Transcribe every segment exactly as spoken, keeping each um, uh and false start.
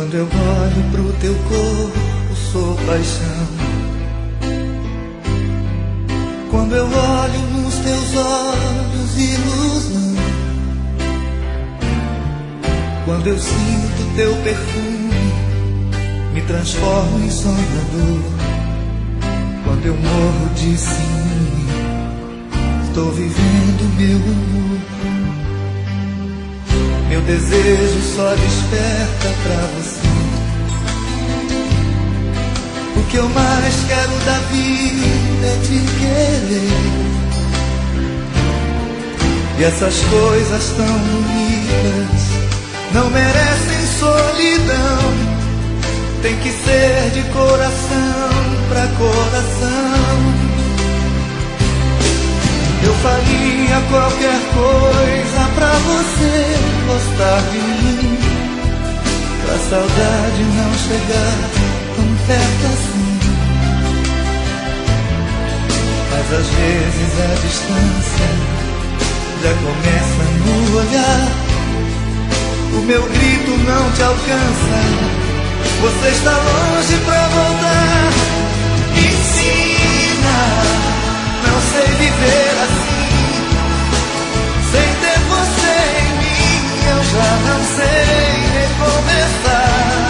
Quando eu olho pro teu corpo, sou paixão. Quando eu olho nos teus olhos, ilusão. Quando eu sinto teu perfume, me transformo em sonhador. Quando eu morro de ciúme, estou vivendo meu amor. Meu desejo só desperta pra você. O que eu mais quero da vida é te querer. E essas coisas tão bonitas não merecem solidão. Tem que ser de coração pra coração. Eu faria qualquer coisa pra você gostar de mim, pra saudade não chegar tão perto assim. Mas às vezes a distância já começa no olhar. O meu grito não te alcança, você está longe pra voltar. Me ensina, não sei viver assim. Sem ter você em mim, eu já não sei recomeçar.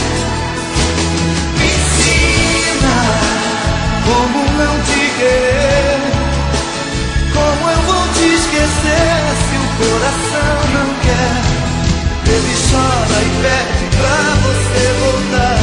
Me ensina como não te querer. Como eu vou te esquecer se o coração não quer? Ele chora e pede pra você voltar.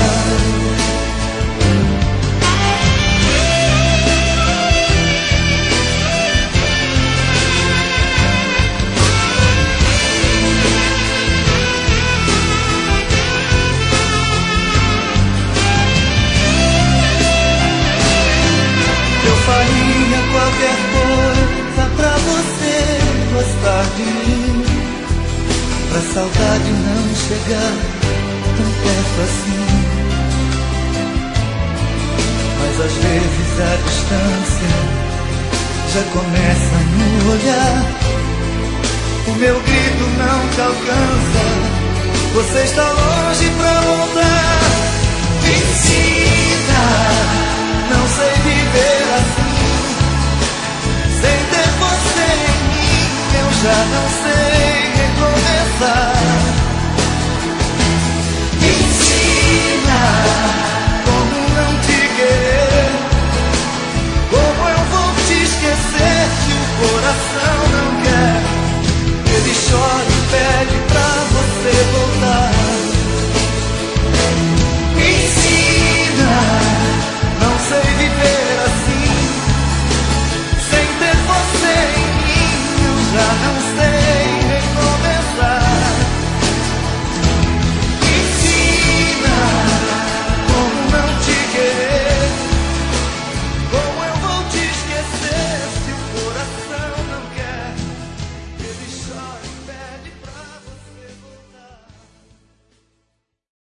Eu faria qualquer coisa pra você gostar de mim, pra saudade não chegar tão perto assim. Mas às vezes a distância já começa no olhar. O meu grito não te alcança, você está longe pra voltar.